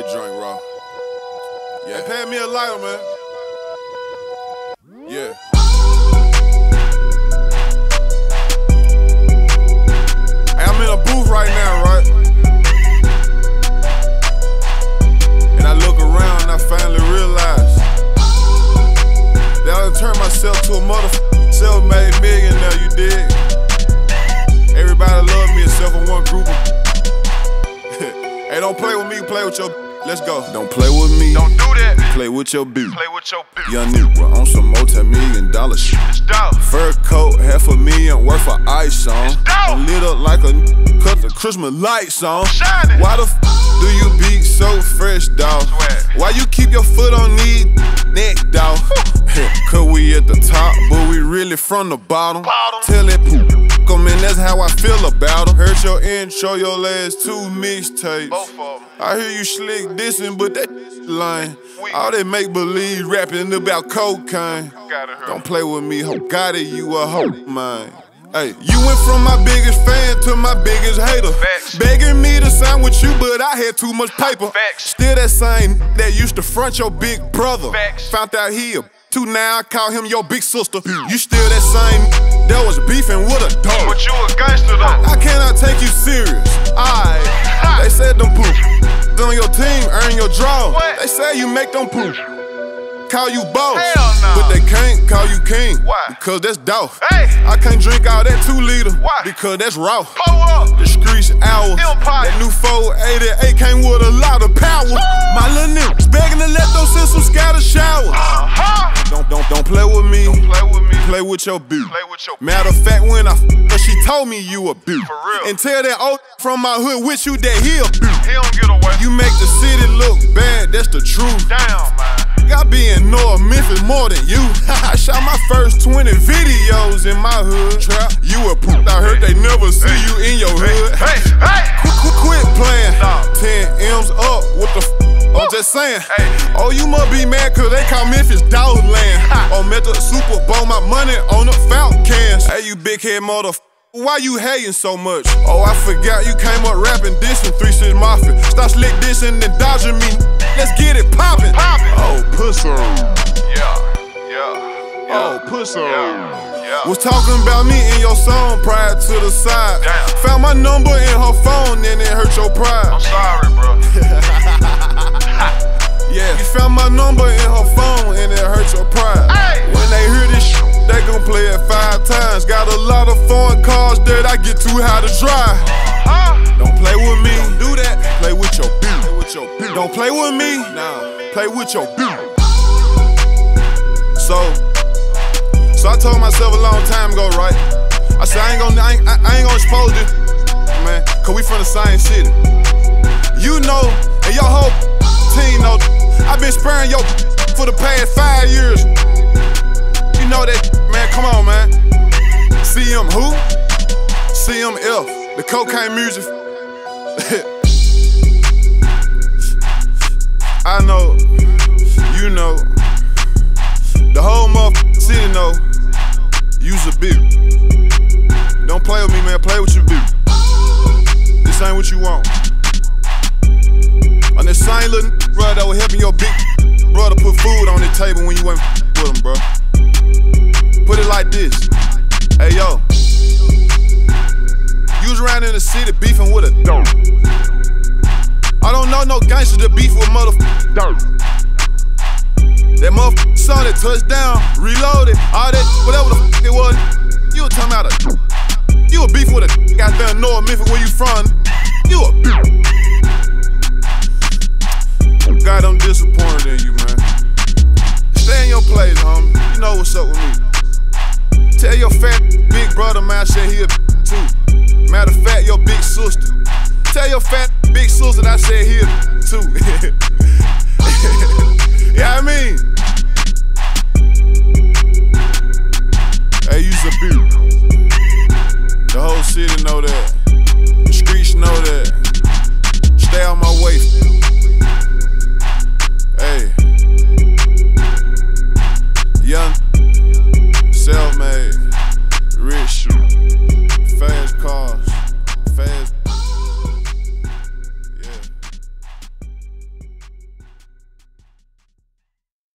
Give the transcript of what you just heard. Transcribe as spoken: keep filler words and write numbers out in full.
joint, raw. Yeah, pay me a lighter, man. Yeah. Hey, I'm in a booth right now, right? And I look around and I finally realize that I done turned myself to a motherfucking self-made millionaire, you dig? Everybody love me except for one group of Hey, don't play with me, play with your Let's go. Don't play with me. Don't do that. Play with your beat. Play with your beat. Young nigga on some multi-million dollar shit. It's dope. Fur coat, half a million worth of ice on. It's dope. Lit up like a cut the Christmas lights on. Shining. Why the f do you be so fresh, dawg? Swag. Why you keep your foot on these neck, dawg? Cause we at the top, but we really from the bottom. Bottom. Tell it poop. I mean, that's how I feel about 'em. Heard your intro, your last two mixtapes. Both of them. I hear you slick dissing, but that lying. All that make believe rapping about cocaine. Gotta hurt. Don't play with me, ho. Got it, you a hoe, man. Hey, you went from my biggest fan to my biggest hater. Facts. Begging me to sign with you, but I had too much paper. Facts. Still that same that used to front your big brother. Facts. Found out he a two now, I call him your big sister. You still that same that was beefing with a dog. But you a gangster though. I cannot take you serious. Aight, they said them poop. On your team, earn your draw. What? They say you make them poop. Call you boss, Hell no. but they can't call you king. Why? Because that's dough. Hey. I can't drink all that two liter. Why? Because that's raw. Pull up. The streets hours. Empire. That new four eighty-eight came with a lot of power. My little niggas begging to let those systems scatter showers. Uh-huh. Don't don't don't play with me. Don't play with me. Play with your beat. Play with your Matter of fact, when I f her, she told me you a beat. For real. And tell that old from my hood with you that he a beat. He don't get away. You make the city look bad, that's the truth. Down, man. I be in North Memphis more than you. I shot my first twenty videos in my hood. Trap, you a poop. I heard they never see Hey. you in your hood. Hey, hey. Quit, quit, quit playing. Nah. ten M's up with the f I'm just saying. Hey. Oh, you must be mad cause they call Memphis Dogland. I'm at the Super Bowl, my money on the fountain cans. Hey, you big head motherfucker. Why you hating so much? Oh, I forgot you came up rapping, dissing three six Mafia. Stop slick dissing and dodging me. Let's get it poppin'. Poppin'. Oh, pussy. Yeah, yeah, Oh, pussy. yeah, yeah. Was talking about me in your song prior to the side. Damn. Found my number in her phone and it hurt your pride. I'm sorry, bro. Yeah, you found my number in her phone and it hurt your pride. Hey. When they hear this shit, they gon' play it five times. Got a lot of foreign cars that I get too high to drive. Huh? Don't play with me, don't do that. Play with your beat. Play with your beat. Don't play with me, nah. Play with your beat. So, so I told myself a long time ago, right? I said I ain't gonna, I ain't, I ain't gonna expose this, man, cause we from the same city. You know, and your whole team know, I've been sparing your for the past five years. You know that, man, come on, man. C M who? C M F, the cocaine music. I know, you know, the whole motherfucking city know, you's a bitch. Don't play with me, man, play with your bitch. This ain't what you want. On this same little brother that was helping your big brother put food on the table when you went with him, bro. Put it like this. Hey, yo. You was around in the city beefing with a dope. I don't know no gangster to beef with motherfucking dope. That motherfucking son that touchdown, reloaded, all that, whatever the f it was. You were talking about a You a beef with a out there in North Memphis where you from. You a beef. God, I'm disappointed in you, man. Stay in your place, homie. You know what's up with me. Tell your fat big brother, man, I said he a too. Matter of fact, your big sister. Tell your fat big sister that I said he a too. Yeah, I mean. Hey, you's a beat. The whole city know that. The streets know that.